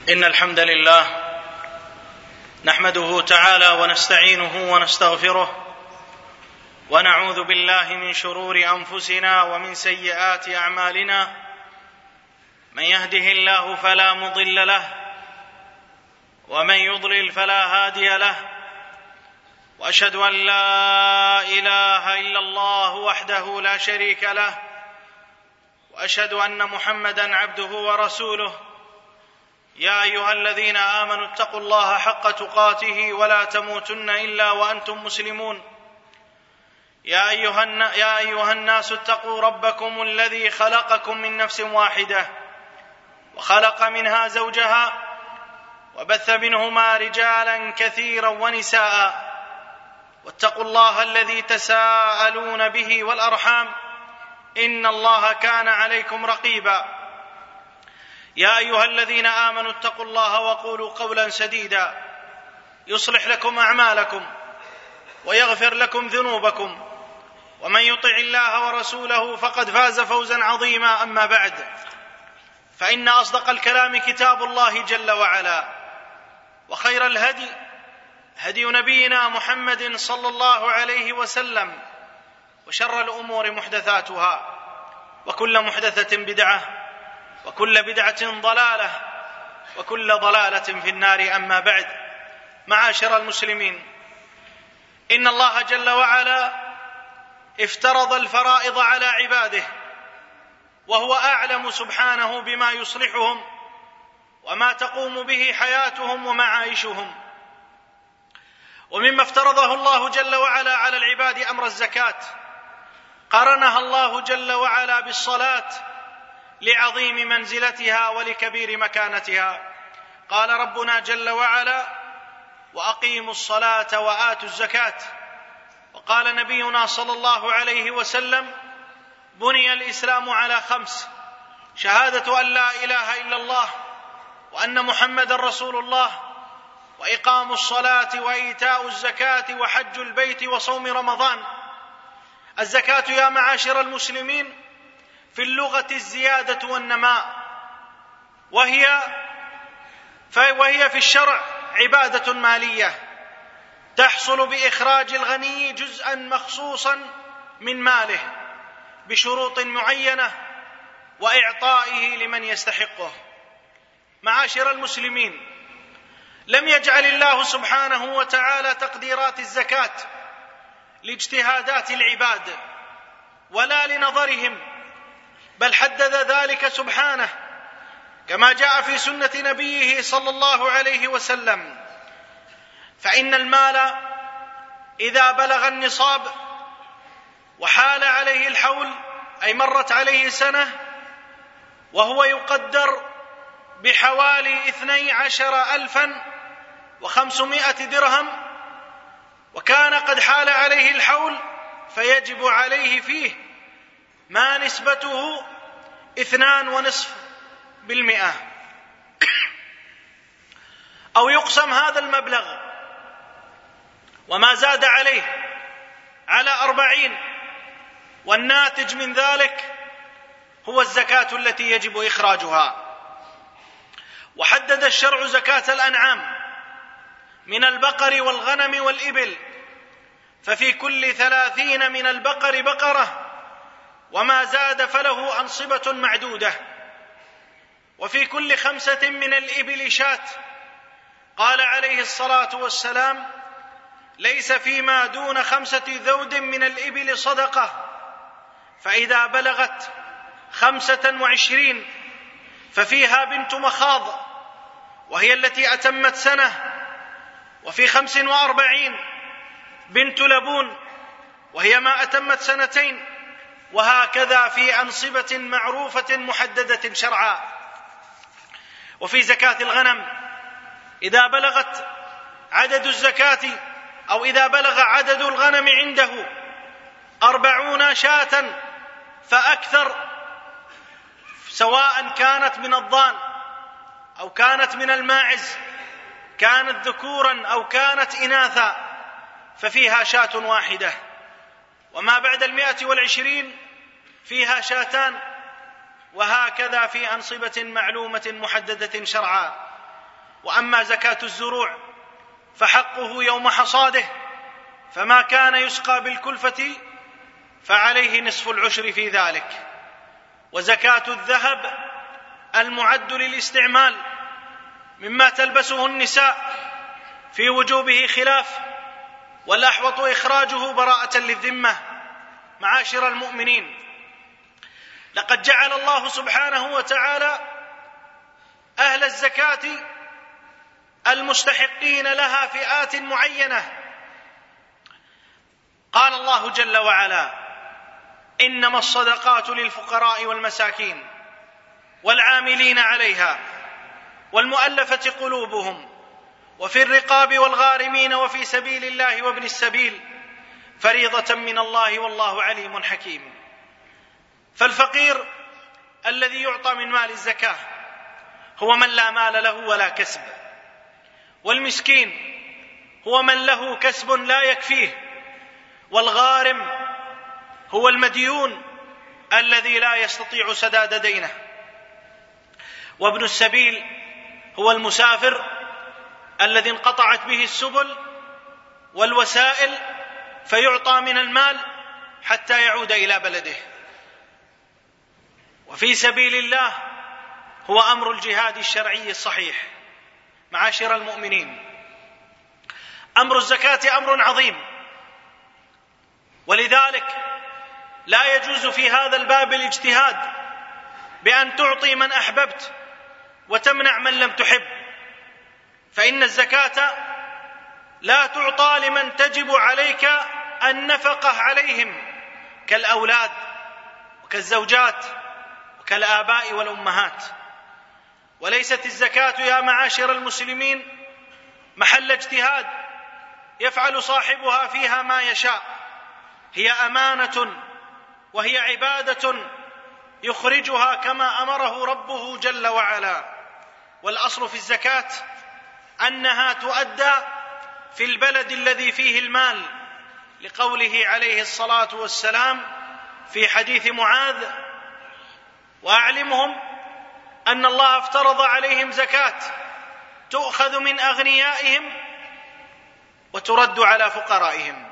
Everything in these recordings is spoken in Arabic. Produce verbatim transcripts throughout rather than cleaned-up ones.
إن الحمد لله نحمده تعالى ونستعينه ونستغفره ونعوذ بالله من شرور أنفسنا ومن سيئات أعمالنا. من يهده الله فلا مضل له ومن يضلل فلا هادي له، وأشهد أن لا إله إلا الله وحده لا شريك له، وأشهد أن محمدًا عبده ورسوله. يا أيها الذين آمنوا اتقوا الله حق تقاته ولا تموتن إلا وأنتم مسلمون. يا أيها, يا أيها الناس اتقوا ربكم الذي خلقكم من نفس واحدة وخلق منها زوجها وبث منهما رجالا كثيرا ونساء، واتقوا الله الذي تساءلون به والأرحام إن الله كان عليكم رقيبا. يا أيها الذين آمنوا اتقوا الله وقولوا قولا سديدا يصلح لكم أعمالكم ويغفر لكم ذنوبكم، ومن يطع الله ورسوله فقد فاز فوزا عظيما. أما بعد، فإن أصدق الكلام كتاب الله جل وعلا، وخير الهدي هدي نبينا محمد صلى الله عليه وسلم، وشر الأمور محدثاتها، وكل محدثة بدعة، وكل بدعة ضلالة، وكل ضلالة في النار. أما بعد، معاشر المسلمين، إن الله جل وعلا افترض الفرائض على عباده، وهو أعلم سبحانه بما يصلحهم وما تقوم به حياتهم ومعايشهم. ومما افترضه الله جل وعلا على العباد أمر الزكاة، قرنها الله جل وعلا بالصلاة لعظيم منزلتها ولكبير مكانتها. قال ربنا جل وعلا: وأقيموا الصلاة وآتوا الزكاة. وقال نبينا صلى الله عليه وسلم: بني الإسلام على خمس: شهادة أن لا إله إلا الله وأن محمدا رسول الله، وإقام الصلاة وإيتاء الزكاة وحج البيت وصوم رمضان. الزكاة يا معاشر المسلمين في اللغة الزيادة والنماء، وهي وهي في الشرع عبادة مالية تحصل بإخراج الغني جزءا مخصوصا من ماله بشروط معينة وإعطائه لمن يستحقه. معاشر المسلمين، لم يجعل الله سبحانه وتعالى تقديرات الزكاة لاجتهادات العباد ولا لنظرهم، بل حدد ذلك سبحانه كما جاء في سنة نبيه صلى الله عليه وسلم: فإن المال إذا بلغ النصاب وحال عليه الحول، أي مرت عليه سنة، وهو يقدر بحوالي اثني عشر ألفا وخمسمائة درهم، وكان قد حال عليه الحول، فيجب عليه فيه ما نسبته اثنان ونصف بالمئة، أو يقسم هذا المبلغ وما زاد عليه على أربعين، والناتج من ذلك هو الزكاة التي يجب إخراجها. وحدد الشرع زكاة الأنعام من البقر والغنم والإبل، ففي كل ثلاثين من البقر بقرة، وما زاد فله أنصبة معدودة، وفي كل خمسة من الإبل شاة. قال عليه الصلاة والسلام: ليس فيما دون خمسة ذود من الإبل صدقة، فإذا بلغت خمسة وعشرين ففيها بنت مخاض، وهي التي أتمت سنة، وفي خمس وأربعين بنت لبون، وهي ما أتمت سنتين، وهكذا في أنصبة معروفة محددة شرعا. وفي زكاة الغنم إذا بلغت عدد الزكاة أو إذا بلغ عدد الغنم عنده أربعون شاة فأكثر، سواء كانت من الضان أو كانت من الماعز، كانت ذكورا أو كانت إناثا، ففيها شاة واحدة. وما بعد المائة والعشرين فيها شاتان، وهكذا في أنصبة معلومة محددة شرعا. وأما زكاة الزروع فحقه يوم حصاده، فما كان يسقى بالكلفة فعليه نصف العشر في ذلك. وزكاة الذهب المعد للاستعمال مما تلبسه النساء في وجوبه خلاف، والأحوط إخراجه براءة للذمة. معاشر المؤمنين، لقد جعل الله سبحانه وتعالى أهل الزكاة المستحقين لها فئات معينة. قال الله جل وعلا: إنما الصدقات للفقراء والمساكين والعاملين عليها والمؤلفة قلوبهم وفي الرقاب والغارمين وفي سبيل الله وابن السبيل فريضة من الله والله عليم حكيم. فالفقير الذي يعطى من مال الزكاة هو من لا مال له ولا كسب، والمسكين هو من له كسب لا يكفيه، والغارم هو المديون الذي لا يستطيع سداد دينه، وابن السبيل هو المسافر الذي انقطعت به السبل والوسائل فيعطى من المال حتى يعود إلى بلده. وفي سبيل الله هو أمر الجهاد الشرعي الصحيح. معاشر المؤمنين، أمر الزكاة أمر عظيم، ولذلك لا يجوز في هذا الباب الاجتهاد بأن تعطي من أحببت وتمنع من لم تحب، فإن الزكاة لا تعطى لمن تجب عليك النفقة عليهم كالأولاد وكالزوجات وكالآباء والأمهات. وليست الزكاة يا معاشر المسلمين محل اجتهاد يفعل صاحبها فيها ما يشاء، هي أمانة وهي عبادة يخرجها كما أمره ربه جل وعلا. والأصل في الزكاة أنها تؤدى في البلد الذي فيه المال، لقوله عليه الصلاة والسلام في حديث معاذ: وأعلمهم أن الله افترض عليهم زكاة تؤخذ من أغنيائهم وترد على فقرائهم.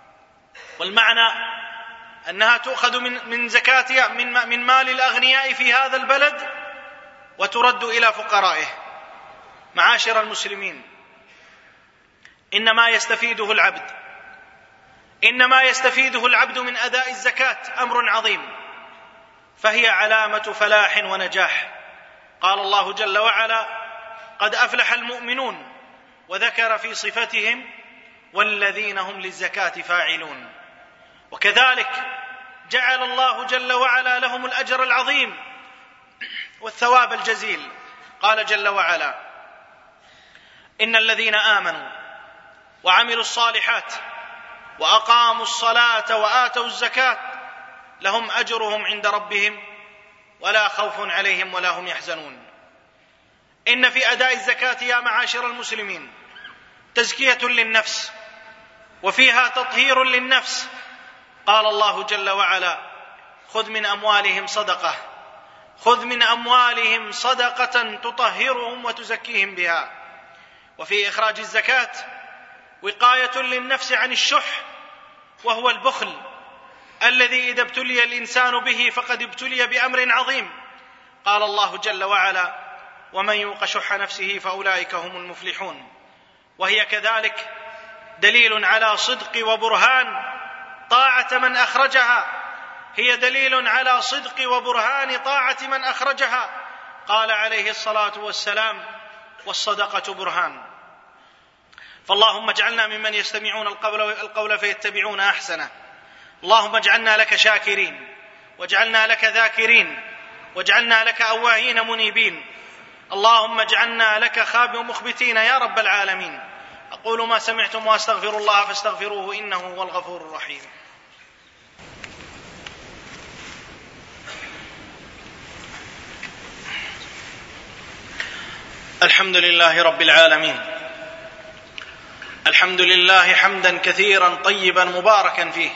والمعنى أنها تؤخذ من من زكاتها من من مال الأغنياء في هذا البلد وترد إلى فقرائه. معاشر المسلمين، إنما يستفيده العبد إنما يستفيده العبد من أداء الزكاة أمر عظيم، فهي علامة فلاح ونجاح. قال الله جل وعلا: قد أفلح المؤمنون، وذكر في صفتهم: والذين هم للزكاة فاعلون. وكذلك جعل الله جل وعلا لهم الأجر العظيم والثواب الجزيل. قال جل وعلا: إن الذين آمنوا وعملوا الصالحات وأقاموا الصلاة وآتوا الزكاة لهم أجرهم عند ربهم ولا خوف عليهم ولا هم يحزنون. إن في أداء الزكاة يا معاشر المسلمين تزكية للنفس، وفيها تطهير للنفس. قال الله جل وعلا: خذ من أموالهم صدقة خذ من أموالهم صدقة تطهرهم وتزكيهم بها. وفي إخراج الزكاة وقاية للنفس عن الشح، وهو البخل الذي إذا ابتلي الإنسان به فقد ابتلي بأمر عظيم. قال الله جل وعلا: ومن يوق شح نفسه فأولئك هم المفلحون. وهي كذلك دليل على صدق وبرهان طاعة من أخرجها هي دليل على صدق وبرهان طاعة من أخرجها. قال عليه الصلاة والسلام: والصدقة برهان. فاللهم اجعلنا ممن يستمعون القول فيتبعون أحسنه. اللهم اجعلنا لك شاكرين، واجعلنا لك ذاكرين، واجعلنا لك أواهين منيبين. اللهم اجعلنا لك خابئين مخبتين يا رب العالمين. أقول ما سمعتم وأستغفر الله فاستغفروه إنه هو الغفور الرحيم. الحمد لله رب العالمين، الحمد لله حمدا كثيرا طيبا مباركا فيه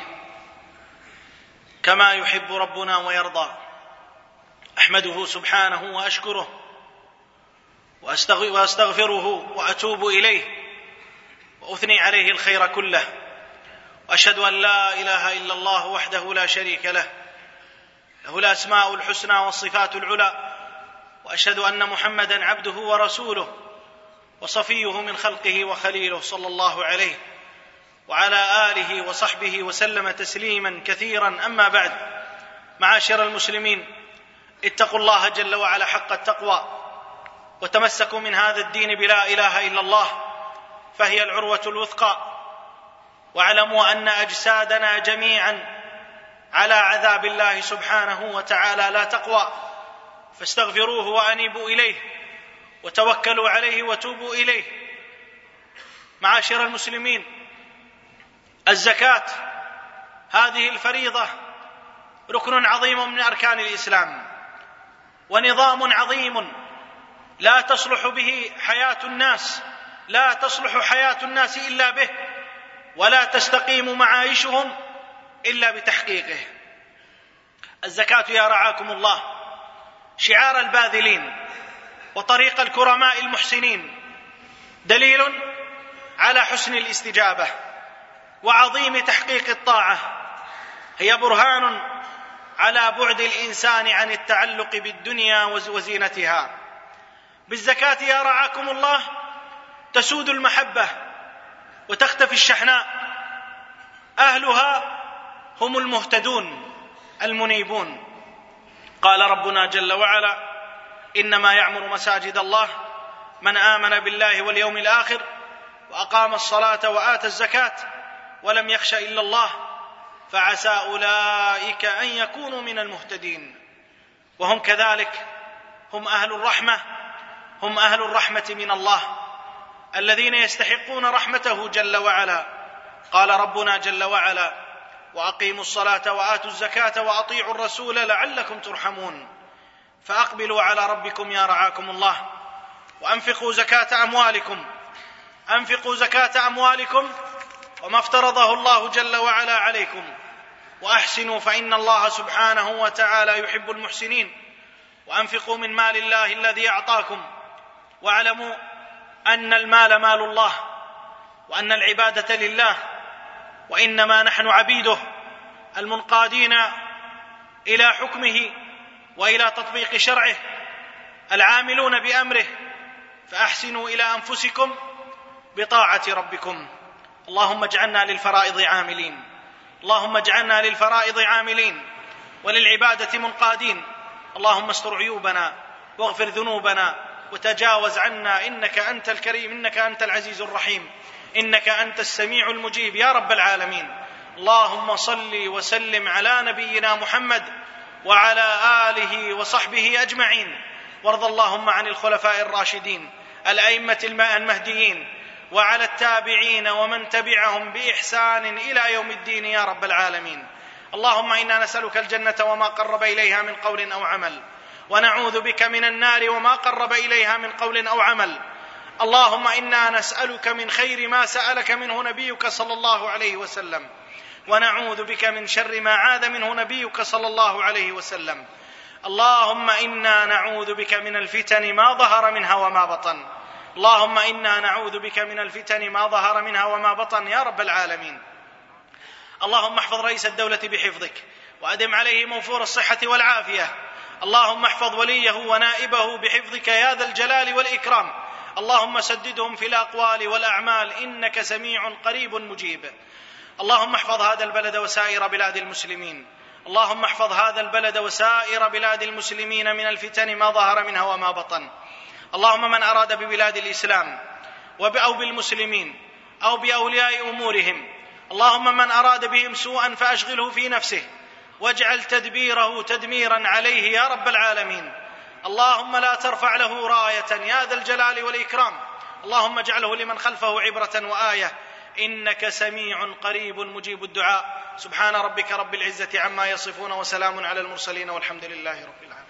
كما يحب ربنا ويرضى. أحمده سبحانه وأشكره وأستغفره وأتوب إليه وأثني عليه الخير كله، وأشهد أن لا إله إلا الله وحده لا شريك له، له الأسماء الحسنى والصفات العلى، وأشهد أن محمدًا عبده ورسوله وصفيه من خلقه وخليله صلى الله عليه وعلى آله وصحبه وسلم تسليما كثيرا. أما بعد، معاشر المسلمين، اتقوا الله جل وعلا حق التقوى، وتمسكوا من هذا الدين بلا إله إلا الله، فهي العروة الوثقى. واعلموا أن أجسادنا جميعا على عذاب الله سبحانه وتعالى لا تقوى، فاستغفروه وأنيبوا إليه وتوكلوا عليه وتوبوا إليه. معاشر المسلمين، الزكاة هذه الفريضة ركن عظيم من أركان الإسلام، ونظام عظيم لا تصلح به حياة الناس، لا تصلح حياة الناس إلا به، ولا تستقيم معايشهم إلا بتحقيقه. الزكاة يا رعاكم الله شعار الباذلين وطريق الكرماء المحسنين، دليل على حسن الاستجابة وعظيم تحقيق الطاعة، هي برهان على بعد الإنسان عن التعلق بالدنيا وزينتها. بالزكاة يا رعاكم الله تسود المحبة وتختفي الشحناء، أهلها هم المهتدون المنيبون. قال ربنا جل وعلا: إنما يعمر مساجد الله من آمن بالله واليوم الآخر وأقام الصلاة وآتى الزكاة ولم يخش إلا الله فعسى أولئك أن يكونوا من المهتدين. وهم كذلك هم أهل الرحمة، هم أهل الرحمة من الله الذين يستحقون رحمته جل وعلا. قال ربنا جل وعلا: وأقيموا الصلاة وآتوا الزكاة وأطيعوا الرسول لعلكم ترحمون. فأقبلوا على ربكم يا رعاكم الله، وأنفقوا زكاة أموالكم، أنفقوا زكاة أموالكم وما افترضه الله جل وعلا عليكم، وأحسنوا فإن الله سبحانه وتعالى يحب المحسنين. وأنفقوا من مال الله الذي أعطاكم، واعلموا أن المال مال الله، وأن العبادة لله، وإنما نحن عبيده المنقادين إلى حكمه وإلى تطبيق شرعه، العاملون بأمره. فأحسنوا إلى أنفسكم بطاعة ربكم. اللهم اجعلنا للفرائض عاملين، اللهم اجعلنا للفرائض عاملين وللعبادة منقادين. اللهم استر عيوبنا واغفر ذنوبنا وتجاوز عنا، إنك أنت الكريم، إنك أنت العزيز الرحيم، إنك أنت السميع المجيب يا رب العالمين. اللهم صل وسلم على نبينا محمد وعلى آله وصحبه أجمعين، وارض اللهم عن الخلفاء الراشدين الأئمة المهديين وعلى التابعين ومن تبعهم بإحسان إلى يوم الدين يا رب العالمين. اللهم إنا نسألك الجنة وما قرب إليها من قول أو عمل، ونعوذ بك من النار وما قرب إليها من قول أو عمل. اللهم إنا نسألك من خير ما سألك منه نبيك صلى الله عليه وسلم، ونعوذ بك من شر ما عاذ منه نبيك صلى الله عليه وسلم. اللهم إنا نعوذ بك من الفتن ما ظهر منها وما بطن، اللهم إنا نعوذ بك من الفتن ما ظهر منها وما بطن يا رب العالمين. اللهم احفظ رئيس الدولة بحفظك، وأدم عليه موفور الصحة والعافية. اللهم احفظ وليه ونائبه بحفظك يا ذا الجلال والإكرام. اللهم سددهم في الأقوال والأعمال، إنك سميع قريب مجيب. اللهم احفظ هذا البلد وسائر بلاد المسلمين، اللهم احفظ هذا البلد وسائر بلاد المسلمين من الفتن ما ظهر منها وما بطن. اللهم من أراد ببلاد الإسلام أو بالمسلمين أو بأولياء أمورهم، اللهم من أراد بهم سوءا فأشغله في نفسه، واجعل تدبيره تدميرا عليه يا رب العالمين. اللهم لا ترفع له راية يا ذا الجلال والإكرام. اللهم اجعله لمن خلفه عبرة وآية، إنك سميع قريب مجيب الدعاء. سبحان ربك رب العزة عما يصفون، وسلام على المرسلين، والحمد لله رب العالمين.